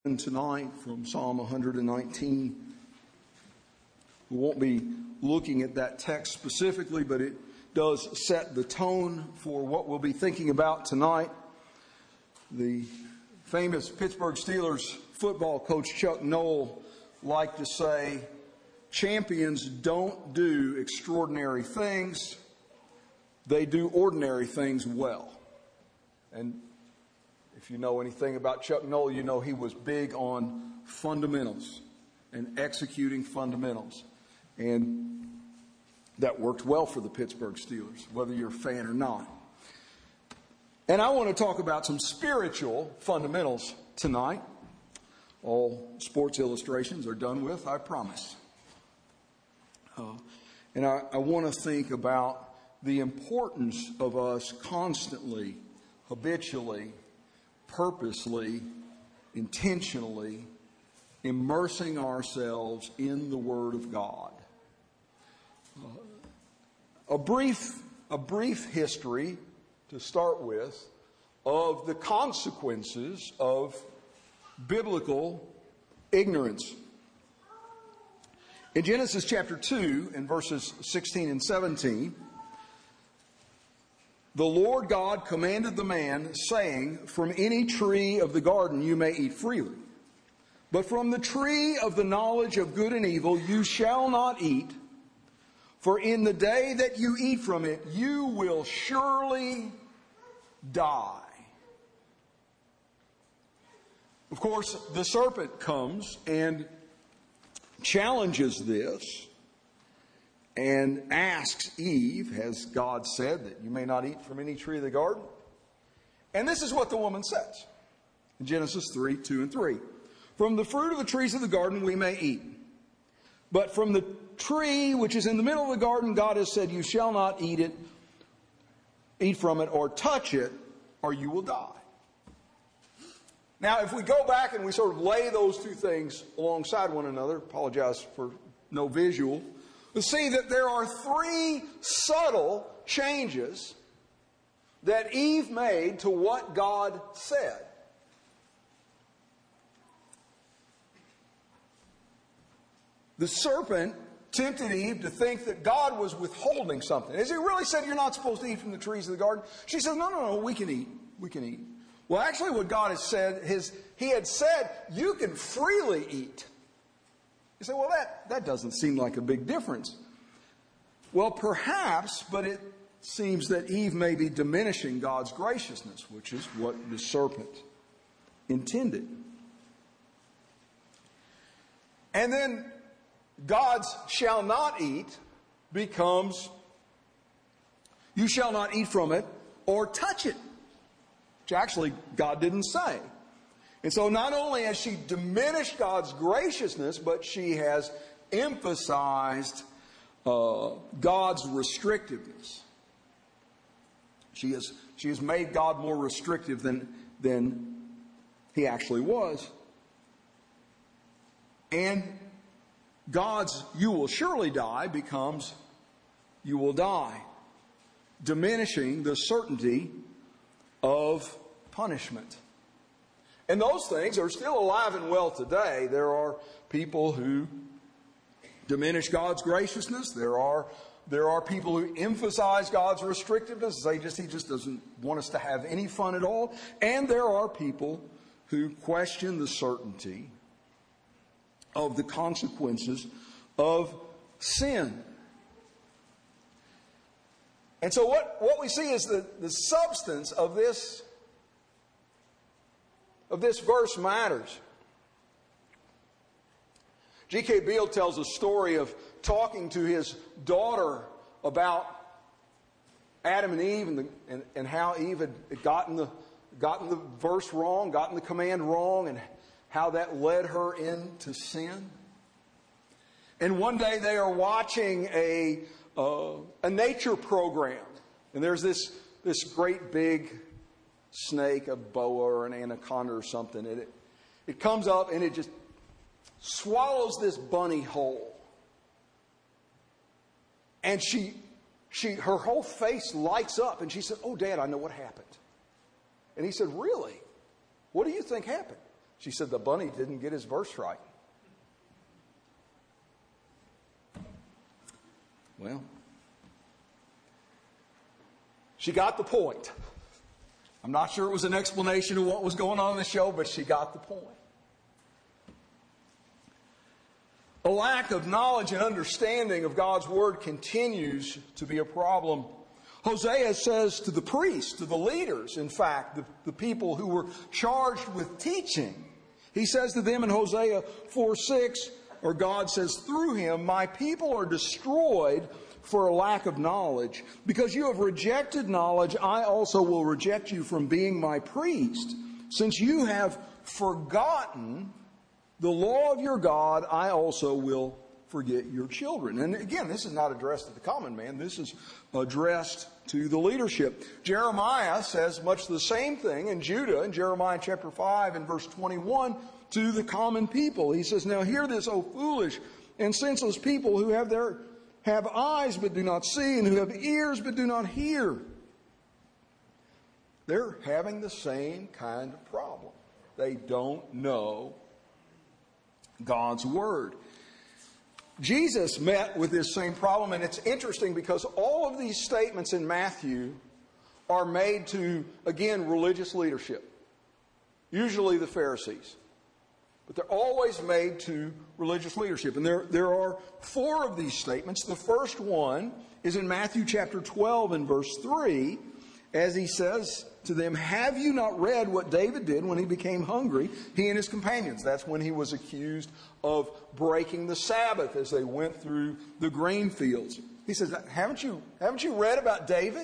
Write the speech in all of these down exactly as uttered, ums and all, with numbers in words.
Tonight from Psalm one nineteen. We won't be looking at that text specifically, but it does set the tone for what we'll be thinking about tonight. The famous Pittsburgh Steelers football coach Chuck Noll liked to say, champions don't do extraordinary things, they do ordinary things well. And if you know anything about Chuck Noll, you know he was big on fundamentals and executing fundamentals. And that worked well for the Pittsburgh Steelers, whether you're a fan or not. And I want to talk about some spiritual fundamentals tonight. All sports illustrations are done with, I promise. Uh, and I, I want to think about the importance of us constantly, habitually, purposely, intentionally immersing ourselves in the Word of God. Uh, a brief, a brief history to start with of the consequences of biblical ignorance. In Genesis chapter two, in verses sixteen and seventeen, the Lord God commanded the man, saying, from any tree of the garden you may eat freely, but from the tree of the knowledge of good and evil you shall not eat, for in the day that you eat from it you will surely die. Of course, the serpent comes and challenges this and asks Eve, has God said that you may not eat from any tree of the garden? And this is what the woman says in Genesis three, two and three. From the fruit of the trees of the garden we may eat, but from the tree which is in the middle of the garden God has said you shall not eat it, eat from it or touch it, or you will die. Now, if we go back and we sort of lay those two things alongside one another, apologize for no visual, we'll see that there are three subtle changes that Eve made to what God said. The serpent tempted Eve to think that God was withholding something. As he really said, you're not supposed to eat from the trees of the garden. She said, no, no, no, we can eat. We can eat. Well, actually what God has said is, he had said, you can freely eat. You say, well, that, that doesn't seem like a big difference. Well, perhaps, but it seems that Eve may be diminishing God's graciousness, which is what the serpent intended. And then God's shall not eat becomes, you shall not eat from it or touch it, which actually God didn't say. And so not only has she diminished God's graciousness, but she has emphasized uh, God's restrictiveness. She has, she has made God more restrictive than, than he actually was. And God's you will surely die becomes you will die, diminishing the certainty of punishment. And those things are still alive and well today. There are people who diminish God's graciousness. There are there are people who emphasize God's restrictiveness. They just he just doesn't want us to have any fun at all. And there are people who question the certainty of the consequences of sin. And so what, what we see is the, the substance of this of this verse matters. G K Beale tells a story of talking to his daughter about Adam and Eve and, the, and, and how Eve had gotten the, gotten the verse wrong, gotten the command wrong, and how that led her into sin. And one day they are watching a uh, a nature program, and there's this this great big snake, a boa or an anaconda or something, and it it comes up and it just swallows this bunny whole. And she she her whole face lights up, and she said, "Oh, Dad, I know what happened." And he said, "Really? What do you think happened?" She said the bunny didn't get his verse right. Well, she got the point. I'm not sure it was an explanation of what was going on in the show, but she got the point. A lack of knowledge and understanding of God's Word continues to be a problem. Hosea says to the priests, to the leaders, in fact, the, the people who were charged with teaching, he says to them in Hosea four six, or God says through him, my people are destroyed for a lack of knowledge. Because you have rejected knowledge, I also will reject you from being my priest. Since you have forgotten the law of your God, I also will forget your children. And again, this is not addressed to the common man. This is addressed to the leadership. Jeremiah says much the same thing in Judah, in Jeremiah chapter five and verse twenty-one, to the common people. He says, now hear this, O foolish and senseless people who have their have eyes but do not see, and who have ears but do not hear. They're having the same kind of problem. They don't know God's Word. Jesus met with this same problem, and it's interesting because all of these statements in Matthew are made to, again, religious leadership, usually the Pharisees. But they're always made to religious leadership. And there, there are four of these statements. The first one is in Matthew chapter twelve and verse three, as he says to them, have you not read what David did when he became hungry, he and his companions? That's when he was accused of breaking the Sabbath as they went through the grain fields. He says, haven't you, haven't you read about David?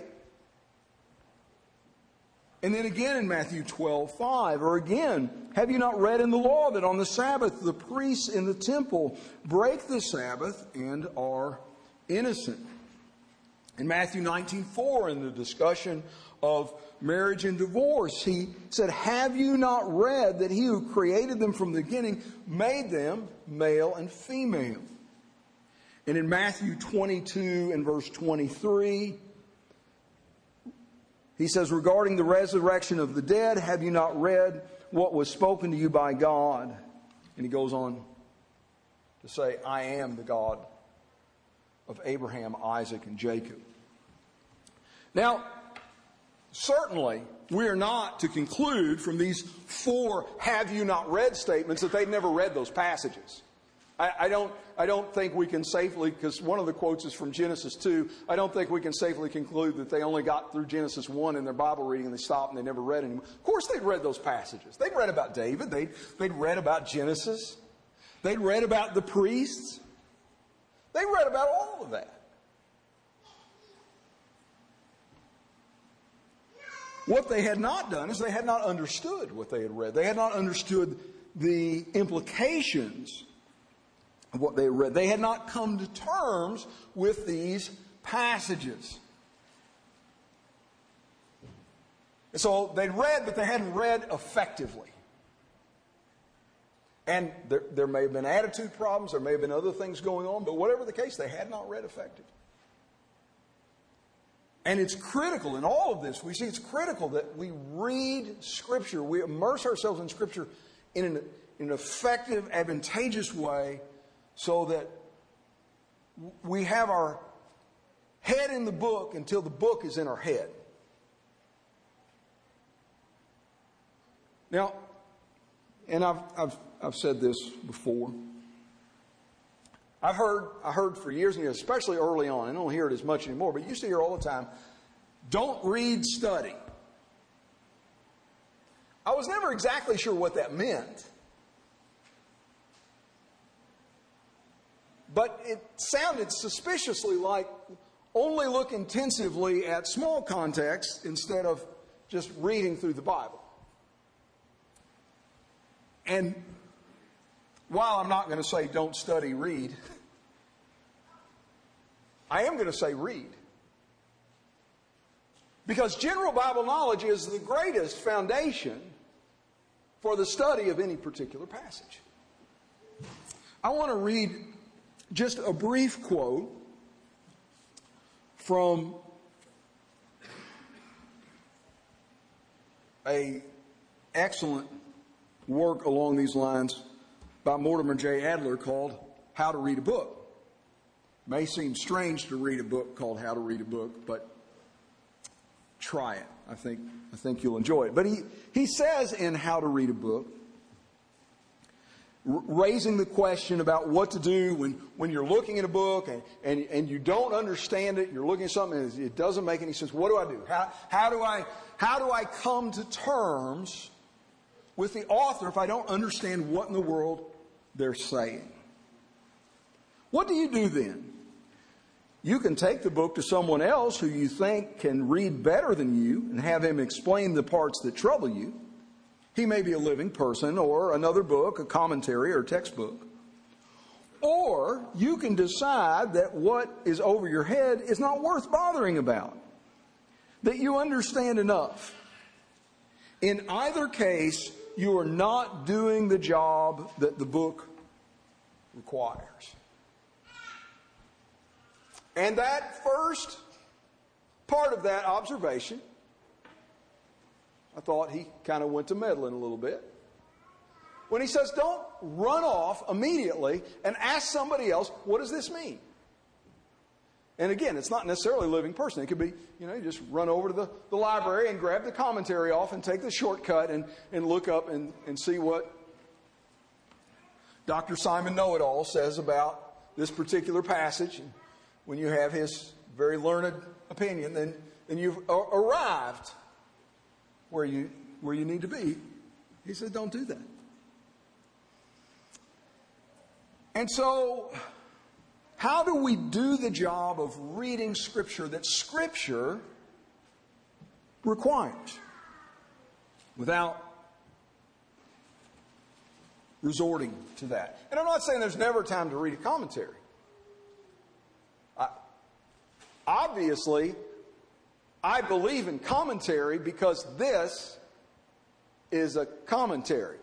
And then again in Matthew twelve five, or again, have you not read in the law that on the Sabbath the priests in the temple break the Sabbath and are innocent? In Matthew nineteen four, in the discussion of marriage and divorce, he said, have you not read that he who created them from the beginning made them male and female? And in Matthew twenty-two and verse twenty-three, he says, regarding the resurrection of the dead, have you not read what was spoken to you by God? And he goes on to say, I am the God of Abraham, Isaac, and Jacob. Now, certainly, we are not to conclude from these four have you not read statements that they've never read those passages. I, I don't, I don't think we can safely, because one of the quotes is from Genesis two, I don't think we can safely conclude that they only got through Genesis one in their Bible reading and they stopped and they never read anymore. Of course they'd read those passages. They'd read about David. They'd, they'd read about Genesis. They'd read about the priests. They read about all of that. What they had not done is they had not understood what they had read. They had not understood the implications of what they had read. They had not come to terms with these passages. And so they'd read, but they hadn't read effectively. And there, there may have been attitude problems, there may have been other things going on, but whatever the case, they had not read effectively. And it's critical in all of this. We see it's critical that we read Scripture. We immerse ourselves in Scripture in an, in an effective, advantageous way so that we have our head in the book until the book is in our head. Now, and I've, I've, I've said this before. I've heard, I heard for years and years, especially early on, I don't hear it as much anymore, but you used to hear all the time, don't read, study. I was never exactly sure what that meant. But it sounded suspiciously like only look intensively at small context instead of just reading through the Bible. And while I'm not going to say don't study, read, I am going to say read. Because general Bible knowledge is the greatest foundation for the study of any particular passage. I want to read just a brief quote from a excellent work along these lines by Mortimer J. Adler called How to Read a Book. It may seem strange to read a book called How to Read a Book, but try it. I think, I think you'll enjoy it. But he, he says in How to Read a Book, r- raising the question about what to do when, when you're looking at a book and, and, and you don't understand it, you're looking at something and it doesn't make any sense. What do I do? How, how do I, how do I come to terms with the author if I don't understand what in the world they're saying? What do you do then? You can take the book to someone else who you think can read better than you and have him explain the parts that trouble you. He may be a living person or another book, a commentary or textbook. Or you can decide that what is over your head is not worth bothering about, that you understand enough. In either case, you are not doing the job that the book requires. And that first part of that observation, I thought he kind of went to meddling a little bit. When he says, don't run off immediately and ask somebody else, what does this mean? And again, it's not necessarily a living person. It could be, you know, you just run over to the, the library and grab the commentary off and take the shortcut and, and look up and, and see what Doctor Simon Know-It-All says about this particular passage. And when you have his very learned opinion, then, then you've a- arrived where you, where you need to be. He said, don't do that. And so, how do we do the job of reading Scripture that Scripture requires without resorting to that? And I'm not saying there's never time to read a commentary. I, obviously, I believe in commentary because this is a commentary.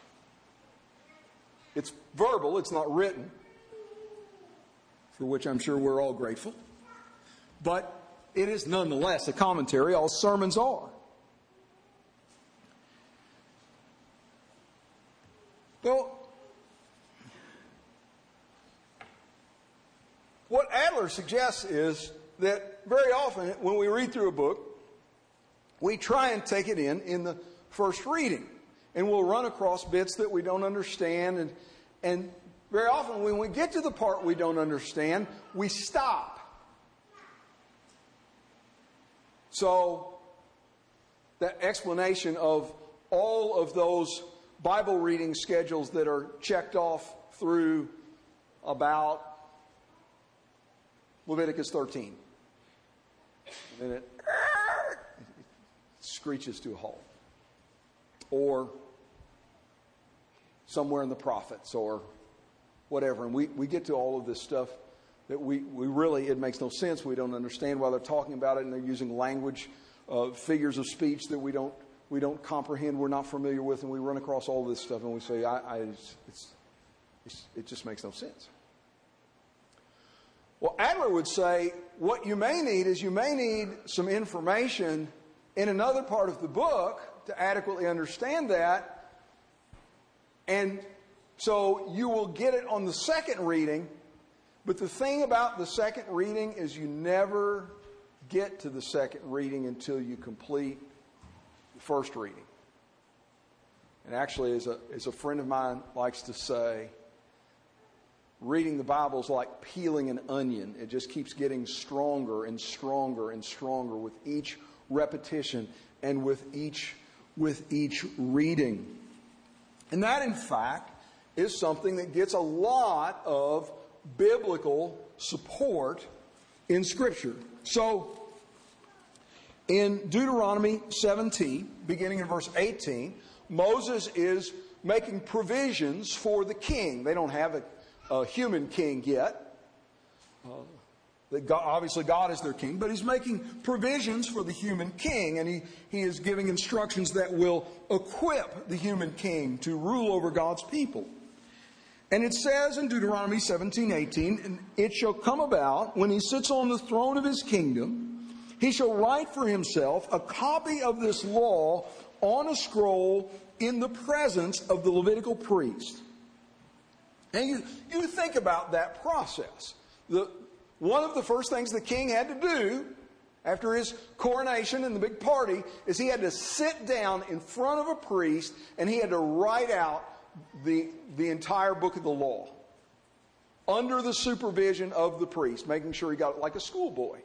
It's verbal, it's not written, for which I'm sure we're all grateful. But it is nonetheless a commentary. All sermons are. Well, what Adler suggests is that very often when we read through a book, we try and take it in in the first reading. And we'll run across bits that we don't understand. And, and very often when we get to the part we don't understand, we stop. So that explanation of all of those Bible reading schedules that are checked off through about Leviticus thirteen. And then it, it screeches to a halt. Or somewhere in the prophets or whatever. And we, we get to all of this stuff that we, we really, it makes no sense. We don't understand why they're talking about it, and they're using language, uh, figures of speech that we don't we don't comprehend, we're not familiar with, and we run across all this stuff and we say, I, I it's, it's, it's, it just makes no sense. Well, Adler would say what you may need is you may need some information in another part of the book to adequately understand that. And so you will get it on the second reading. But the thing about the second reading is you never get to the second reading until you complete the first reading. And actually, as a, as a friend of mine likes to say, reading the Bible is like peeling an onion. It just keeps getting stronger and stronger and stronger with each repetition and with each with each reading. And that, in fact, is something that gets a lot of biblical support in Scripture. So, in Deuteronomy seventeen, beginning in verse eighteen, Moses is making provisions for the king. They don't have a, a human king yet. Uh, that God, obviously God is their king, but he's making provisions for the human king, and he, he is giving instructions that will equip the human king to rule over God's people. And it says in Deuteronomy seventeen eighteen, and it shall come about when he sits on the throne of his kingdom, he shall write for himself a copy of this law on a scroll in the presence of the Levitical priest. And you, you think about that process. The, one of the first things the king had to do after his coronation and the big party is he had to sit down in front of a priest and he had to write out the, the entire book of the law under the supervision of the priest, making sure he got it like a schoolboy.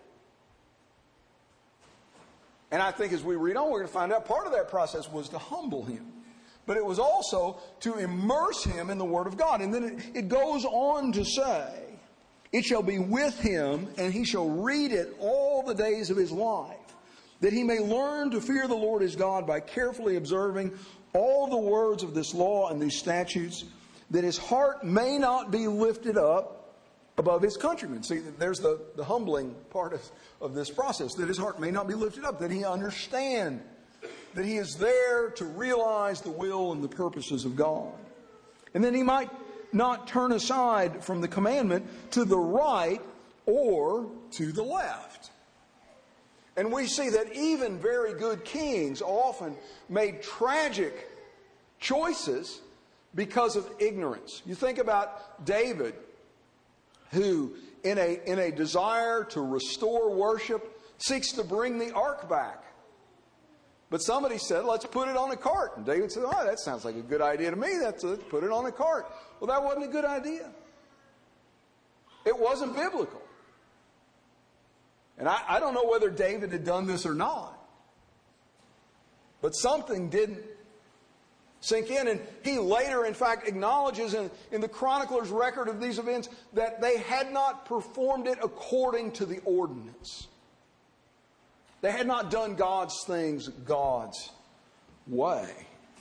And I think as we read on, we're going to find out part of that process was to humble him. But it was also to immerse him in the Word of God. And then it, it goes on to say, it shall be with him, and he shall read it all the days of his life, that he may learn to fear the Lord his God by carefully observing all the words of this law and these statutes, that his heart may not be lifted up above his countrymen. See, there's the, the humbling part of, of this process, that his heart may not be lifted up, that he understand that he is there to realize the will and the purposes of God. And then he might not turn aside from the commandment to the right or to the left. And we see that even very good kings often made tragic choices because of ignorance. You think about David, who in a, in a desire to restore worship seeks to bring the ark back. But somebody said, let's put it on a cart. And David said, oh, that sounds like a good idea to me. That's let's put it on a cart. Well, that wasn't a good idea. It wasn't biblical. And I, I don't know whether David had done this or not. But something didn't sink in. And he later, in fact, acknowledges in, in the chronicler's record of these events that they had not performed it according to the ordinance. They had not done God's things God's way.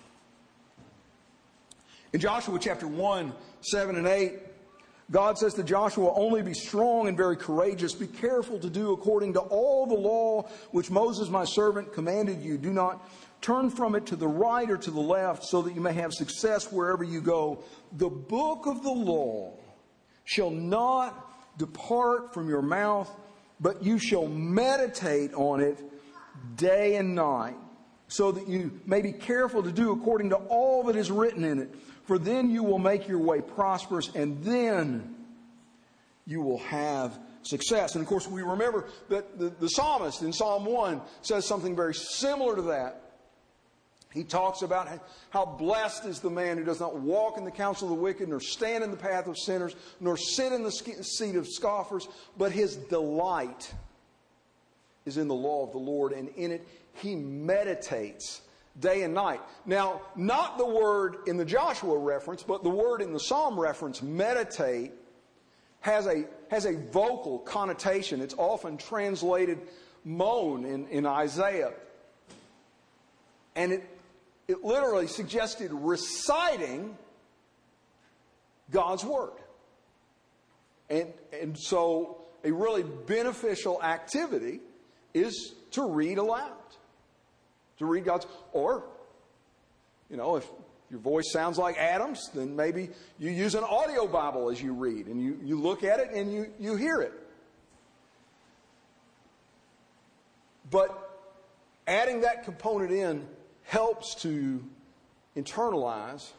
In Joshua chapter one, seven and eight, God says to Joshua, only be strong and very courageous. Be careful to do according to all the law which Moses my servant commanded you. Do not turn from it to the right or to the left, so that you may have success wherever you go. The book of the law shall not depart from your mouth, but you shall meditate on it day and night, so that you may be careful to do according to all that is written in it. For then you will make your way prosperous, and then you will have success. And of course, we remember that the, the psalmist in Psalm one says something very similar to that. He talks about how blessed is the man who does not walk in the counsel of the wicked, nor stand in the path of sinners, nor sit in the seat of scoffers, but his delight is in the law of the Lord, and in it he meditates day and night. Now, not the word in the Joshua reference, but the word in the Psalm reference, meditate, has a, has a vocal connotation. It's often translated moan in, in Isaiah. And it, it literally suggested reciting God's Word. And, and so a really beneficial activity is to read aloud. To read God's, or, you know, if your voice sounds like Adam's, then maybe you use an audio Bible as you read, and you, you look at it and you, you hear it. But adding that component in helps to internalize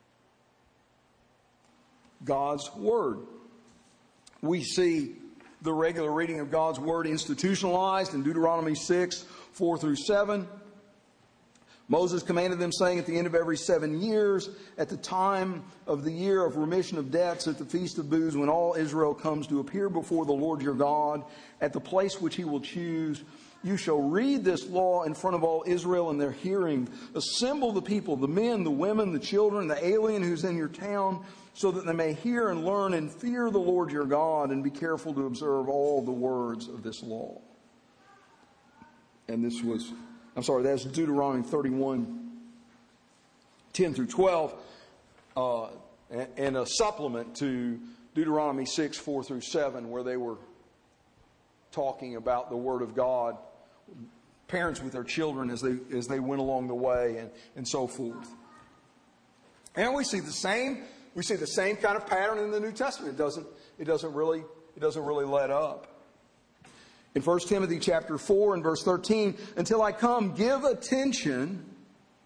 God's Word. We see the regular reading of God's Word institutionalized in Deuteronomy six, four through seven. Moses commanded them, saying, at the end of every seven years, at the time of the year of remission of debts, at the Feast of Booths, when all Israel comes to appear before the Lord your God, at the place which he will choose, you shall read this law in front of all Israel in their hearing. Assemble the people, the men, the women, the children, the alien who's in your town, so that they may hear and learn and fear the Lord your God, and be careful to observe all the words of this law. And this was... I'm sorry, that's Deuteronomy thirty-one, ten through twelve, uh, and, and a supplement to Deuteronomy six, four through seven, where they were talking about the Word of God, parents with their children as they as they went along the way, and, and so forth. And we see the same we see the same kind of pattern in the New Testament. It doesn't it doesn't really it doesn't really let up. In First Timothy chapter four and verse thirteen, until I come, give attention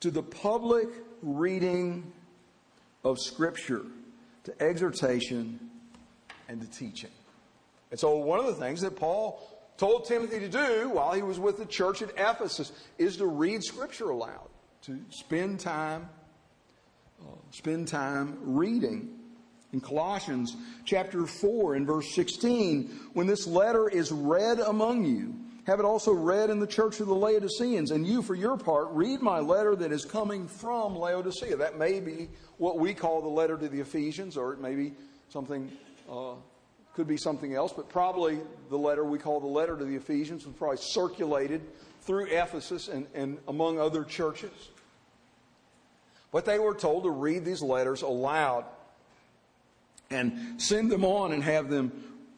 to the public reading of Scripture, to exhortation, and to teaching. And so one of the things that Paul told Timothy to do while he was with the church at Ephesus is to read Scripture aloud, to spend time, uh, spend time reading. In Colossians chapter four and verse sixteen, when this letter is read among you, have it also read in the church of the Laodiceans. And you, for your part, read my letter that is coming from Laodicea. That may be what we call the letter to the Ephesians, or it may be something, uh, could be something else. But probably the letter we call the letter to the Ephesians was probably circulated through Ephesus and, and among other churches. But they were told to read these letters aloud and send them on and have them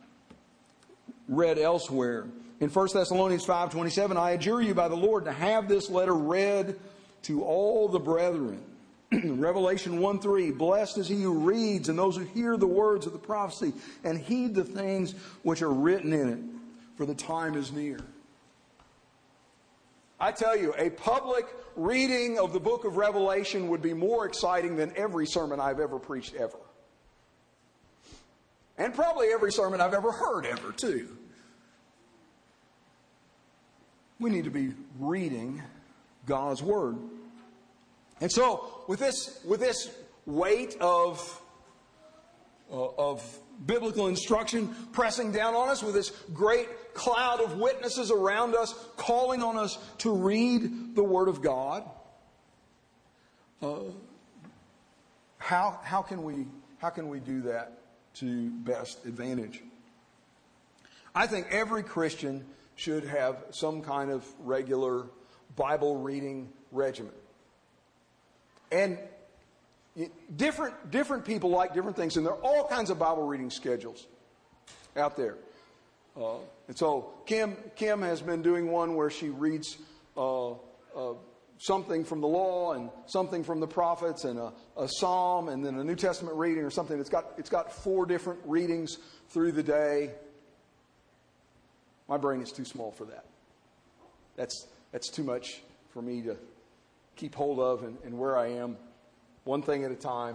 read elsewhere. In First Thessalonians five twenty-seven, I adjure you by the Lord to have this letter read to all the brethren. Revelation one three, blessed is he who reads and those who hear the words of the prophecy and heed the things which are written in it, for the time is near. I tell you, a public reading of the book of Revelation would be more exciting than every sermon I've ever preached ever. And probably every sermon I've ever heard ever, too. We need to be reading God's Word. And so, with this, with this weight of, uh, of biblical instruction pressing down on us, with this great cloud of witnesses around us, calling on us to read the Word of God, uh, how, how can we, how can we do that to best advantage? I think every Christian should have some kind of regular Bible reading regimen. And different, different people like different things, and there are all kinds of Bible reading schedules out there. Uh, and so Kim, Kim has been doing one where she reads uh, uh, something from the law and something from the prophets and a, a psalm and then a New Testament reading or something. It's got, it's got four different readings through the day. My brain is too small for that. That's, that's too much for me to keep hold of and, and where I am, one thing at a time.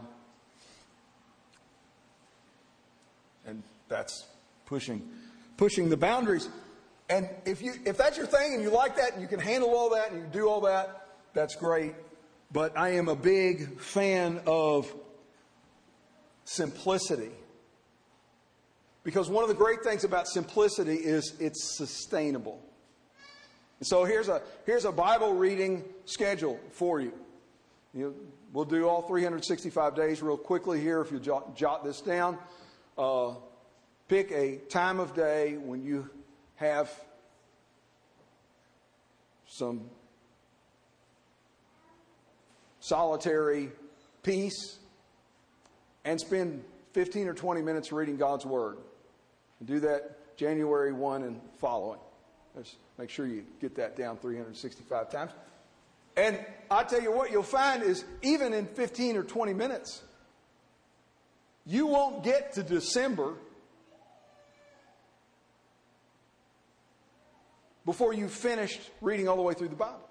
And that's pushing, pushing the boundaries. And if you, if that's your thing and you like that and you can handle all that and you do all that, that's great. But I am a big fan of simplicity. Because one of the great things about simplicity is it's sustainable. And so here's a, here's a Bible reading schedule for you. You know, we'll do all three hundred sixty-five days real quickly here if you jot, jot this down. Uh, pick a time of day when you have some solitary peace and spend fifteen or twenty minutes reading God's Word. And do that January first and following. Just make sure you get that down three hundred sixty-five times. And I tell you what you'll find is even in fifteen or twenty minutes, you won't get to December before you've finished reading all the way through the Bible.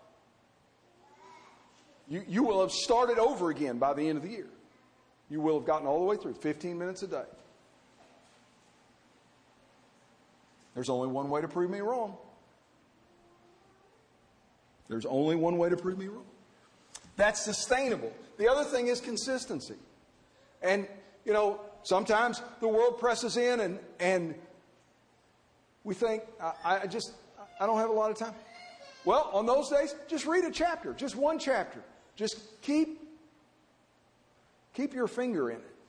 You, you will have started over again by the end of the year. You will have gotten all the way through, fifteen minutes a day. There's only one way to prove me wrong. There's only one way to prove me wrong. That's sustainable. The other thing is consistency. And, you know, sometimes the world presses in and, and we think, I, I just, I don't have a lot of time. Well, on those days, just read a chapter, just one chapter. Just keep, keep your finger in it.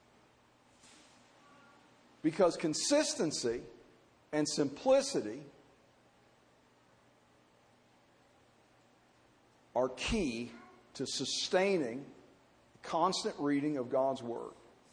Because consistency and simplicity are key to sustaining constant reading of God's Word.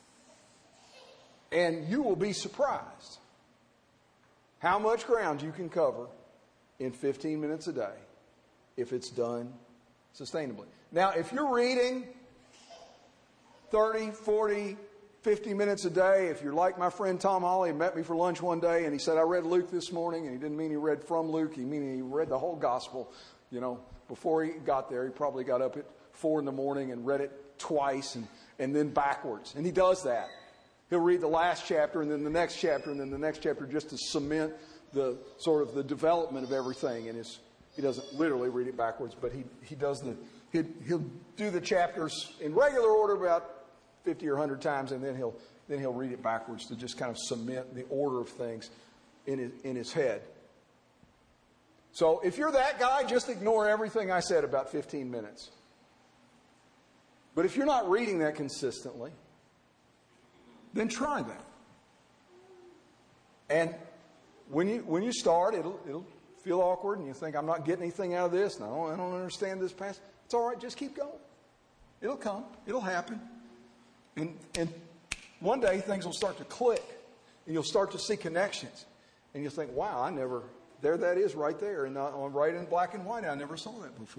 And you will be surprised how much ground you can cover in fifteen minutes a day if it's done sustainably. Now, if you're reading thirty, forty, fifty minutes a day, if you're like my friend Tom Holly, who met me for lunch one day and he said, I read Luke this morning, and he didn't mean he read from Luke, he mean he read the whole gospel, you know, before he got there, he probably got up at four in the morning and read it twice and, and then backwards. And he does that. He'll read the last chapter and then the next chapter and then the next chapter just to cement the sort of the development of everything. And his, he doesn't literally read it backwards, but he, he does the, he'll, he'll do the chapters in regular order about fifty or one hundred times, and then he'll, then he'll read it backwards to just kind of cement the order of things in his, in his head. So if you're that guy, just ignore everything I said about fifteen minutes. But if you're not reading that consistently, then try that. And when you when you start, it'll it'll feel awkward, and you think, I'm not getting anything out of this, and I don't, I don't understand this passage. It's all right, just keep going. It'll come. It'll happen. And, and one day things will start to click, and you'll start to see connections. And you'll think, wow, I never, there that is right there, and uh, right in black and white, I never saw that before.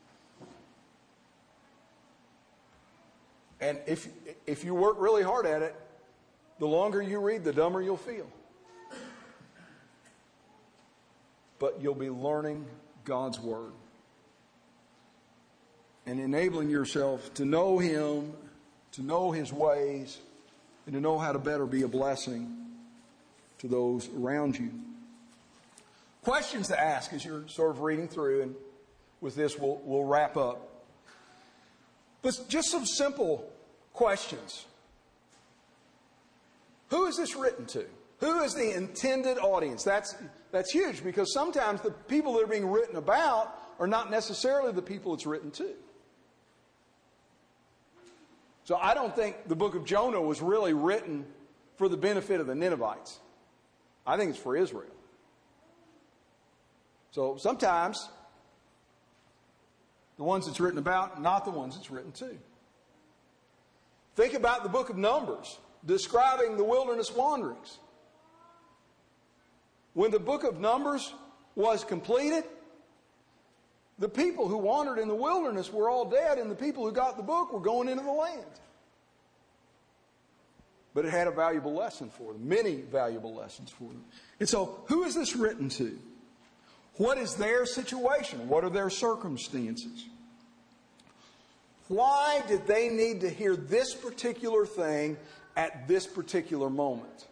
And if if you work really hard at it, the longer you read, the dumber you'll feel. But you'll be learning God's Word and enabling yourself to know Him, to know His ways, and to know how to better be a blessing to those around you. Questions to ask as you're sort of reading through, and with this we'll, we'll wrap up. But just some simple questions. Who is this written to? Who is the intended audience? That's, that's huge, because sometimes the people that are being written about are not necessarily the people it's written to. So I don't think the book of Jonah was really written for the benefit of the Ninevites. I think it's for Israel. So sometimes the ones it's written about, not the ones it's written to. Think about the book of Numbers, describing the wilderness wanderings. When the book of Numbers was completed, the people who wandered in the wilderness were all dead, and the people who got the book were going into the land. But it had a valuable lesson for them, many valuable lessons for them. And so, who is this written to? What is their situation? What are their circumstances? Why did they need to hear this particular thing at this particular moment?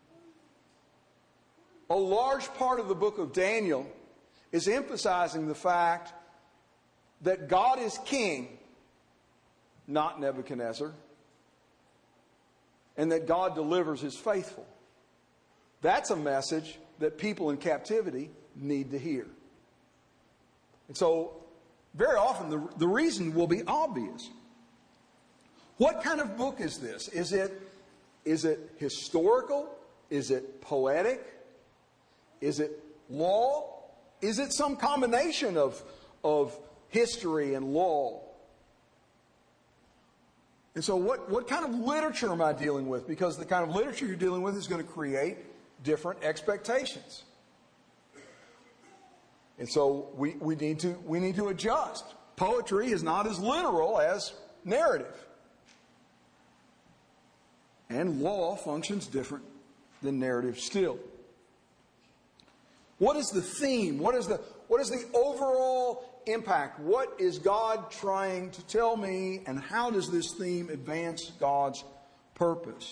A large part of the book of Daniel is emphasizing the fact that God is king, not Nebuchadnezzar, and that God delivers His faithful. That's a message that people in captivity need to hear. And so, very often, the, the reason will be obvious. What kind of book is this? Is it, is it historical? Is it poetic? Is it law? Is it some combination of, of history and law? And so what, what kind of literature am I dealing with? Because the kind of literature you're dealing with is going to create different expectations. And so we, we need to we need to adjust. Poetry is not as literal as narrative. And law functions different than narrative still. What is the theme? What is the what is the overall impact? What is God trying to tell me, and how does this theme advance God's purpose?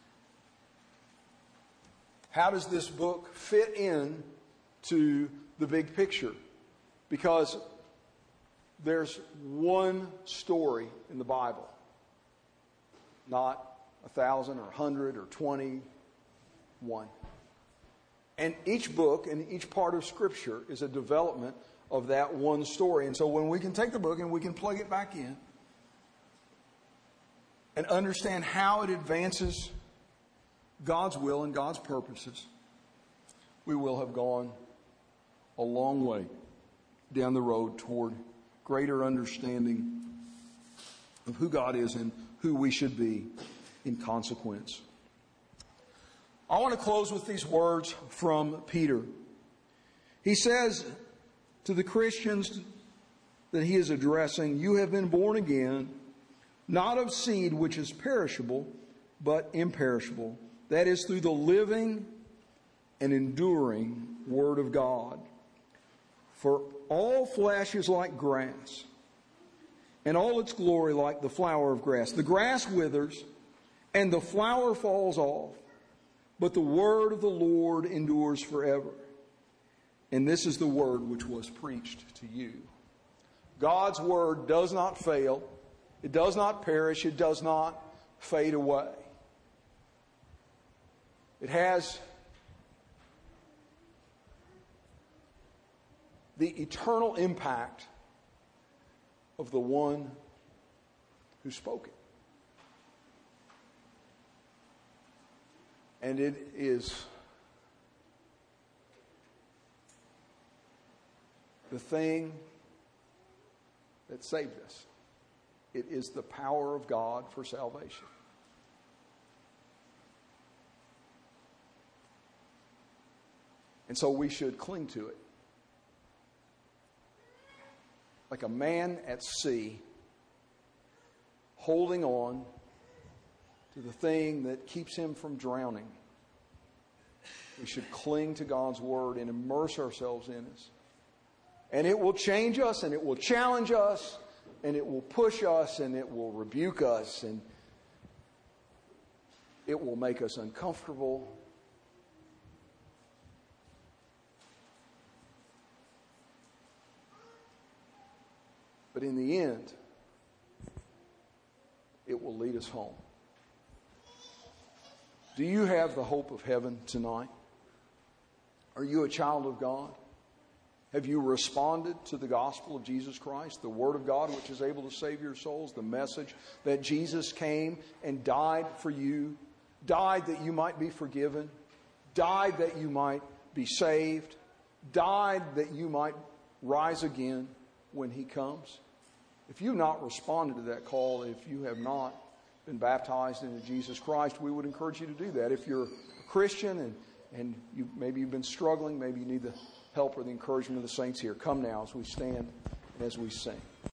How does this book fit in to the big picture? Because there's one story in the Bible, not a thousand or a hundred or twenty, one. And each book and each part of Scripture is a development of that one story. And so when we can take the book and we can plug it back in and understand how it advances God's will and God's purposes, we will have gone a long way down the road toward greater understanding of who God is and who we should be in consequence. I want to close with these words from Peter. He says to the Christians that he is addressing, "You have been born again, not of seed which is perishable, but imperishable. That is through the living and enduring Word of God. For all flesh is like grass, and all its glory like the flower of grass. The grass withers, and the flower falls off, but the word of the Lord endures forever. And this is the word which was preached to you. God's word does not fail. It does not perish. It does not fade away. It has the eternal impact of the one who spoke it. And it is the thing that saved us. It is the power of God for salvation. And so we should cling to it. Like a man at sea holding on to the thing that keeps him from drowning. We should cling to God's word and immerse ourselves in it. And it will change us, and it will challenge us, and it will push us, and it will rebuke us, and it will make us uncomfortable. But in the end, it will lead us home. Do you have the hope of heaven tonight? Are you a child of God? Have you responded to the gospel of Jesus Christ, the Word of God which is able to save your souls, the message that Jesus came and died for you, died that you might be forgiven, died that you might be saved, died that you might rise again when He comes? If you've not responded to that call, if you have not been baptized into Jesus Christ, we would encourage you to do that. If you're a Christian and, and you, maybe you've been struggling, maybe you need the help or the encouragement of the saints here, come now as we stand and as we sing.